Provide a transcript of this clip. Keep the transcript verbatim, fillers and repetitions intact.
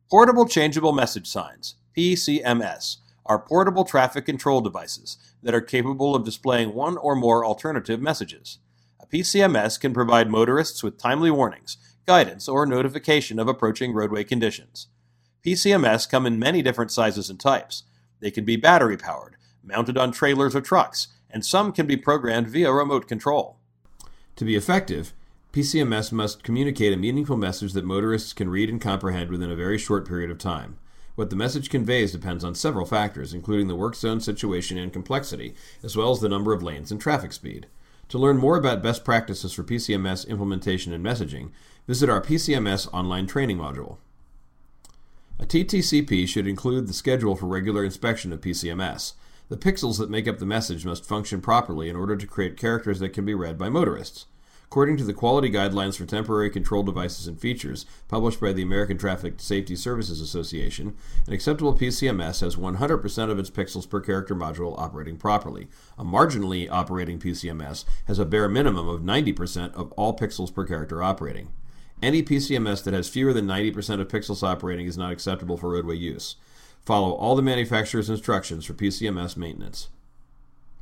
Portable Changeable Message Signs, P C M S, are portable traffic control devices that are capable of displaying one or more alternative messages. A P C M S can provide motorists with timely warnings, guidance, or notification of approaching roadway conditions. P C M S come in many different sizes and types. They can be battery-powered, mounted on trailers or trucks, and some can be programmed via remote control. To be effective, P C M S must communicate a meaningful message that motorists can read and comprehend within a very short period of time. What the message conveys depends on several factors, including the work zone situation and complexity, as well as the number of lanes and traffic speed. To learn more about best practices for P C M S implementation and messaging, visit our P C M S online training module. A T T C P should include the schedule for regular inspection of P C M S. The pixels that make up the message must function properly in order to create characters that can be read by motorists. According to the Quality Guidelines for Temporary Control Devices and Features, published by the American Traffic Safety Services Association, an acceptable P C M S has one hundred percent of its pixels per character module operating properly. A marginally operating P C M S has a bare minimum of ninety percent of all pixels per character operating. Any P C M S that has fewer than ninety percent of pixels operating is not acceptable for roadway use. Follow all the manufacturer's instructions for P C M S maintenance.